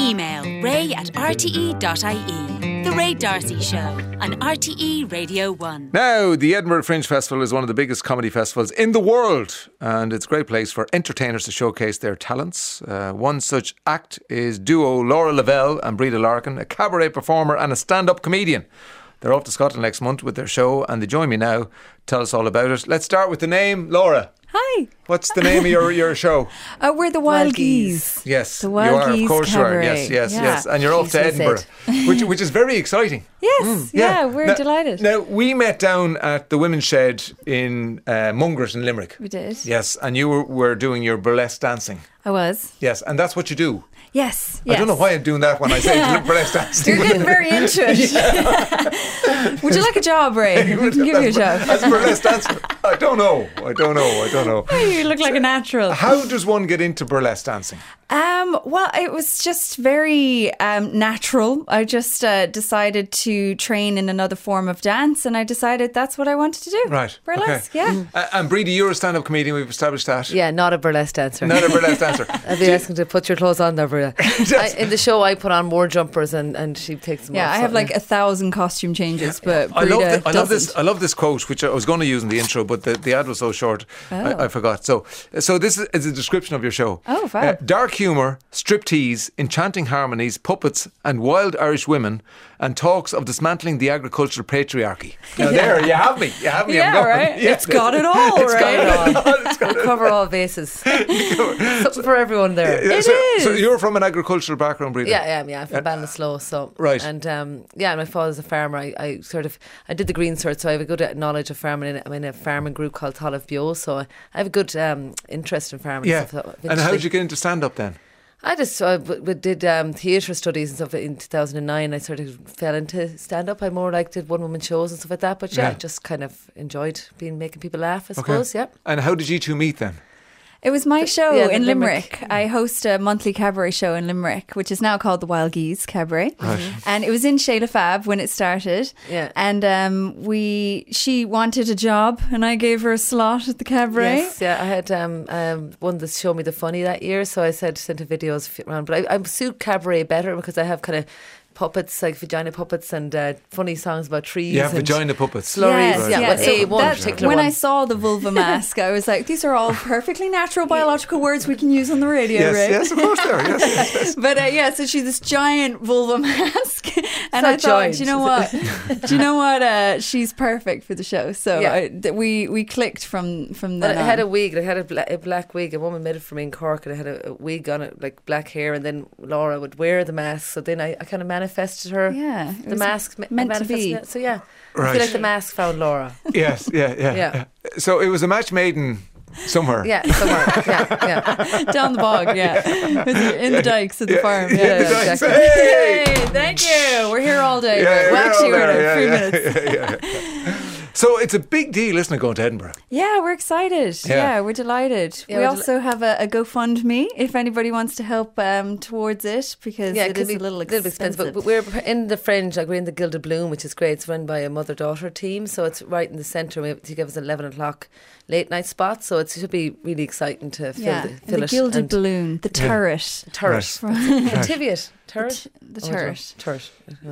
Email ray@rte.ie. The Ray D'Arcy Show on RTE Radio 1. Now, the Edinburgh Fringe Festival is one of the biggest comedy festivals in the world, and it's a great place for entertainers to showcase their talents. One such act is duo Laura Lavelle and Breda Larkin, a cabaret performer and a stand-up comedian. They're off to Scotland next month with their show, and they join me now to tell us all about it. Let's start with the name, Laura. Hi. What's the name of your show? We're the Wild Geese. Yes, the Wild you are, Geese of course Cabaret. you are. Yes. And you're off to Edinburgh, which is very exciting. Yes, we're delighted. Now, we met down at the Women's Shed in Mungret in Limerick. We did. Yes, and you were doing your burlesque dancing. I was. Yes, and that's what you do. Yes. I don't know why I'm doing that when I say burlesque dancing. You're getting very into it. Would you like a job, Ray? I can give you a job. As a burlesque dancer? I don't know. You look like a natural. How does one get into burlesque dancing? Well, it was just very natural. I just decided to train in another form of dance, and I decided that's what I wanted to do. Right. Burlesque, okay. And Breda, you're a stand-up comedian. We've established that. Yeah, not a burlesque dancer. Not a burlesque dancer. I'd be asking to put your clothes on there, Breda. In the show, I put on more jumpers and she takes them off. Yeah, I have like 1,000 costume changes, but I love this quote, which I was going to use in the intro, but the ad was so short, I forgot. So this is a description of your show. Oh, fab. Dark humour, striptease, enchanting harmonies, puppets and wild Irish women, and talks of dismantling the agricultural patriarchy. Now there, you have me. Yeah, right. Yeah. It's got it all, It's got it all. Cover all bases. Something for everyone there. It is. So you're from an agricultural background, Breda? Yeah. I'm from Ballinasloe, so right. And my father's a farmer. I did the green cert, so I have a good knowledge of farming. I'm in a farming group called Tallaght Bio, so I have a good interest in farming. Yeah. Stuff, and how did you get into stand up then? I just did theatre studies and stuff in 2009. I sort of fell into stand-up. I more did one-woman shows and stuff like that. But I just kind of enjoyed making people laugh, I suppose, yeah. And how did you two meet then? It was my show in Limerick. I host a monthly cabaret show in Limerick, which is now called the Wild Geese Cabaret. Right. And it was in Sheila Fab when it started. Yeah. And she wanted a job, and I gave her a slot at the cabaret. Yes, yeah. I had one that showed me the funny that year, so I sent her videos around. But I suit cabaret better because I have kind of puppets, like vagina puppets, and funny songs about trees. Yeah, vagina puppets. Slurries. Yes, yeah. One particular when one. I saw the vulva mask, I was like, these are all perfectly natural biological words we can use on the radio, yes, right? Yes, of course they are. Yes. But so she's this giant vulva mask, and I thought, giant. do you know what? She's perfect for the show. So we clicked from then. But I had a wig. I had a black wig. A woman made it for me in Cork, and I had a wig on it, like black hair. And then Laura would wear the mask. So then I kind of manifested her. Yeah, the mask meant to be. It. So yeah, right. I feel like the mask found Laura. Yes, yeah. So it was a match made in somewhere. Yeah, somewhere. Yeah. Down the bog. Yeah, in the dikes at the farm. Yeah, exactly. Hey, thank you. We're here all day. Yeah, well, actually, we're there. 3 minutes. Yeah. So it's a big deal, isn't it, going to Edinburgh? Yeah, we're excited. Yeah, we're delighted. We also have a GoFundMe if anybody wants to help towards it, because it is a little expensive. But we're in the Fringe, like we're in the Gilded Bloom, which is great. It's run by a mother-daughter team, so it's right in the centre. They give us 11 o'clock late night spot, so it should be really exciting to fill it. The Gilded Balloon, the turret. The Tiviot. The turret.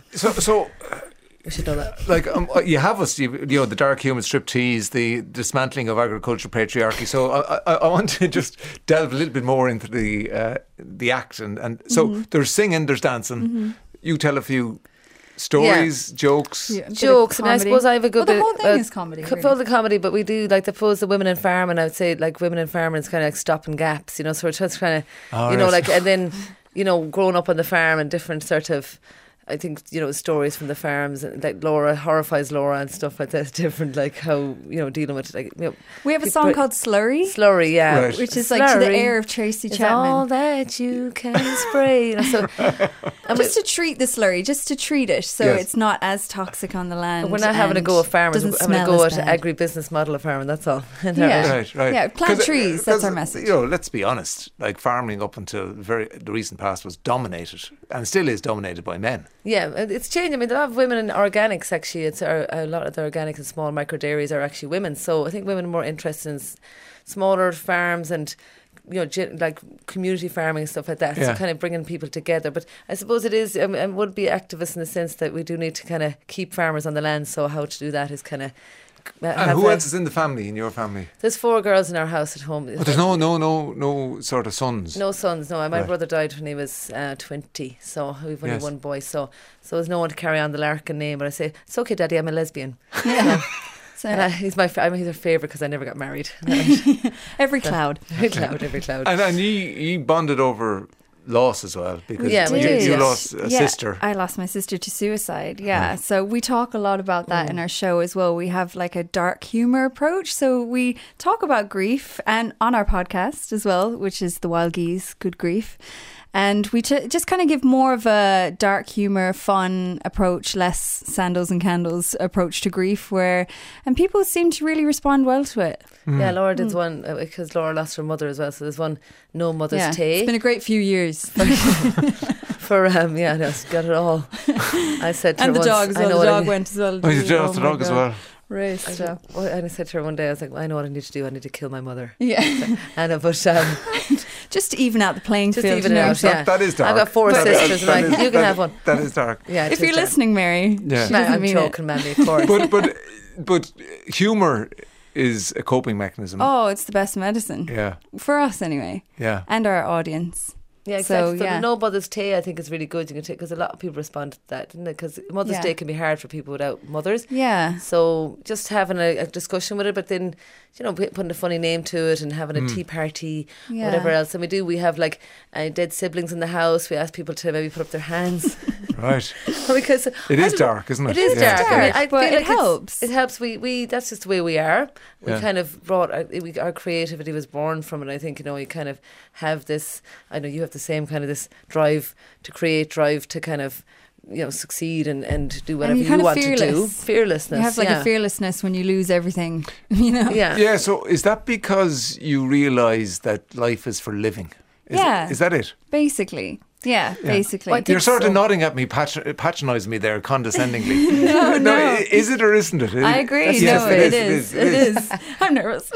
So we should know that. Like you have us, the dark human striptease, the dismantling of agricultural patriarchy. So I want to just delve a little bit more into the act, and so there's singing, there's dancing. Mm-hmm. You tell a few stories, jokes. Jokes, and I suppose I have a good bit. The whole thing is comedy. Full of comedy, but we do like the women in farming. I would say like women in farming is kind of like stopping gaps, so we're just kind of like, and then growing up on the farm and different sort of. I think, stories from the farms, like Laura horrifies Laura and stuff like that. Different, like how, dealing with it. We have a song called Slurry. Slurry, yeah. Right. Which is like to the air of Tracy Chapman. All that you can spray. Just to treat the slurry, just to treat it so it's not as toxic on the land. We're not having a go at farmers, we're having a go at agri-business model of farming, that's all. Right. Yeah, plant trees, that's our message. Let's be honest, like farming up until the recent past was dominated, and still is dominated by men. Yeah, it's changing. I mean, a lot of women in organics, actually, a lot of the organics and small micro dairies are actually women. So I think women are more interested in smaller farms and like community farming and stuff like that. Yeah. So kind of bringing people together. But I suppose it is, I would be activist in the sense that we do need to kind of keep farmers on the land. So how to do that is kind of. And who else is in the family, in your family? There's 4 girls in our house at home. But there's no sort of sons? No sons, no. My Right. brother died when he was 20, so we've only one boy. So there's no one to carry on the Larkin name. But I say, it's okay, Daddy, I'm a lesbian. Yeah. So He's my he's a favourite because I never got married. every cloud. Every cloud. And you bonded over loss as well, because Yeah, we did, you yes. lost a sister. I lost my sister to suicide. Yeah. So we talk a lot about that in our show as well. We have like a dark humor approach. So we talk about grief and on our podcast as well, which is The Wild Geese, Good Grief. And we just kind of give more of a dark humor, fun approach, less sandals and candles approach to grief, and people seem to really respond well to it. Yeah, Laura did one because Laura lost her mother as well. So there's one, No Mother's Tay. It's been a great few years. For got it all. I said to her And the once, dog as I well. know The what I dog need- went as well. Oh, you lost the my dog as God. well. Right. And I said to her one day, I was like, I know what I need to do. I need to kill my mother. Yeah. And but Just to even out the playing just field. even you know. out. Yeah. That is dark. I've got 4 sisters, and like, you can have one. That is dark. Yeah, it If is you're dark. listening, Mary, Yeah. she doesn't I'm mean joking, Mammy, of course. But humour is a coping mechanism. Oh, it's the best medicine. Yeah, For us, anyway. yeah. And our audience. Yeah, exactly. So yeah. the No Mother's Day, I think, is really good. You can take because a lot of people respond to that, didn't it? Because Mother's Yeah. Day can be hard for people without mothers. Yeah. So just having a discussion with it, but then putting a funny name to it and having a tea party, Yeah. whatever else. And we have like dead siblings in the house. We ask people to maybe put up their hands Right. because It is dark, isn't it? It is Yeah. dark. I mean, I but feel it like helps. It helps. We that's just the way we are. We Yeah. kind of brought our creativity was born from it. I think you kind of have this. I know you have the same kind of this drive to create, drive to kind of succeed and do whatever you're you kind of want to do. fearless. Fearlessness. You have like a fearlessness when you lose everything, Yeah. Yeah, so is that because you realise that life is for living? Is that it? Basically. Yeah, basically. Well, You're sort of so. nodding at me, patronising me there condescendingly. no. Is it or isn't it? I agree. Yes, No, it it is. I'm nervous.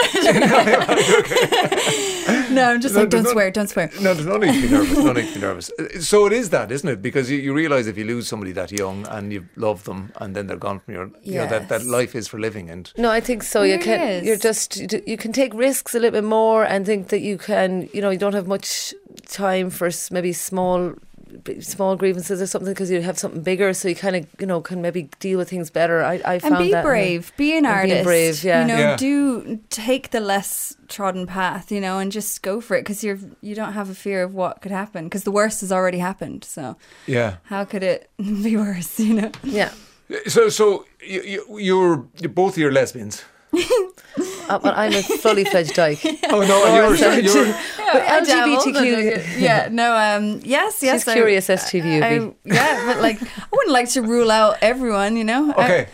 No, I'm just like, don't swear. No, there's no need to be nervous. No need to be nervous. So it is that, isn't it? Because you realise if you lose somebody that young and you love them and then they're gone from that life is for living. And No, I think so. It really is. You can take risks a little bit more and think that you can, you don't have much time for maybe small grievances or something because you have something bigger, so you kind of can maybe deal with things better. I found and be that brave, be an artist. being brave, yeah. Yeah. Do take the less trodden path, and just go for it because you don't have a fear of what could happen because the worst has already happened. So yeah. how could it be worse? Yeah. So you're both of you are lesbians. Well, I'm a fully fledged dyke. Oh no, and you're LGBTQ. Yeah, no, yes. She's curious STV. Yeah, but I wouldn't like to rule out everyone, Okay.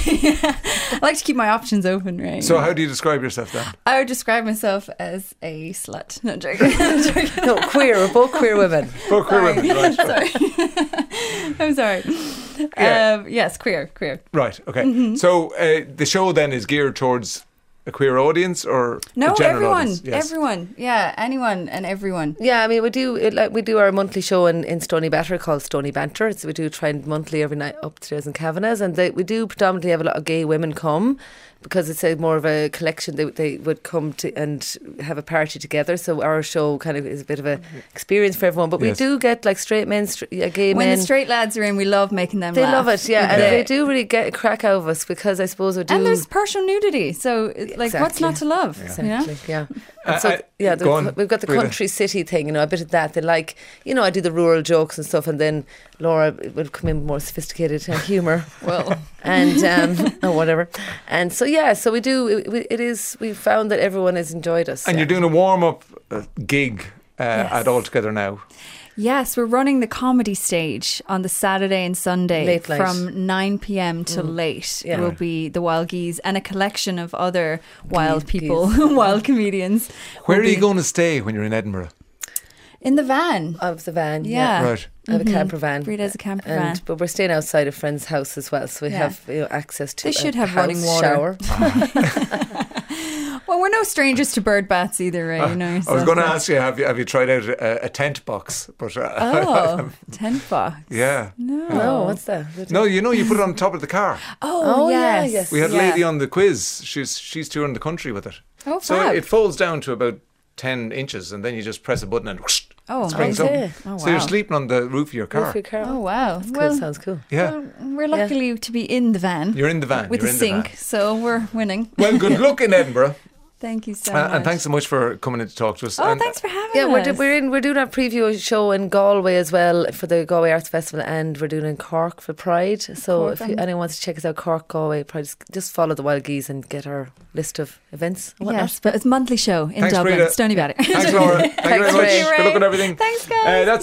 I like to keep my options open, right? So how do you describe yourself then? I would describe myself as a slut. No, joking. No, queer. We're both queer women. Both queer women, right? Sorry. I'm sorry. Yeah. Yes, queer. Right, okay. Mm-hmm. So the show then is geared towards a queer audience or No, a general everyone. audience? Yes. Everyone. Yeah, anyone and everyone. Yeah, I mean, we do our monthly show in Stony Batter called Stony Banter. So we do try monthly every night upstairs in Kavanagh's, and we do predominantly have a lot of gay women come because it's more of a collection. They would come to and have a party together. So our show kind of is a bit of a experience for everyone. But Yes. we do get like straight men, gay When men. the straight lads are in, we love making them They laugh. love it, yeah, and Yeah. they do really get a crack out of us because I suppose we do. And there's partial nudity, so what's Exactly. not to love? Exactly, yeah. And so, go on, we've got the Breda. country city thing, a bit of that. They like, I do the rural jokes and stuff, and then Laura will come in with more sophisticated humour. Well, and or whatever. And so, so we do. We found that everyone has enjoyed us. And you're doing a warm-up gig Yes. at All Together Now. yes, we're running the comedy stage on the Saturday and Sunday Late night. from 9 p.m. till late. Yeah. Will be the Wild Geese and a collection of other wild people, wild comedians. Where will are you be going to stay when you're in Edinburgh? In the van. Of the van, Yeah. Right. I have a camper van. Breda has a camper van. But we're staying outside a friend's house as well, so we Yeah. have access to. They should have house running water. shower. Well, we're no strangers to bird baths either, right? You know, I was going to ask you, have you tried out a tent box? But tent box. Yeah. No, what's that? No, you put it on top of the car. Oh, yeah, yes. yes. We had a lady on the quiz. She's touring the country with it. Oh, so fab. it folds down to about 10 inches, and then you just press a button and whoosh, Oh, it springs up. amazing. Oh, So you're wow. sleeping on the roof of your car. Oh, wow. Cool, Well, sounds cool. Yeah. well, we're lucky to be in the van. You're in the van. With You're a in the sink, van. so we're winning. Well, good luck in Edinburgh. Thank you so much. And thanks so much for coming in to talk to us. Oh, And thanks for having Yeah, us. we're doing our preview show in Galway as well for the Galway Arts Festival, and we're doing it in Cork for Pride. So Cork, if anyone wants to check us out, Cork, Galway, Pride, just follow the Wild Geese and get our list of events. And whatnot. Yes, but it's a monthly show in Thanks, Dublin. Breda. Stony Batter. Thanks, Laura. Thank you very Thanks, much. Ray. Good luck on everything. Thanks, guys. That's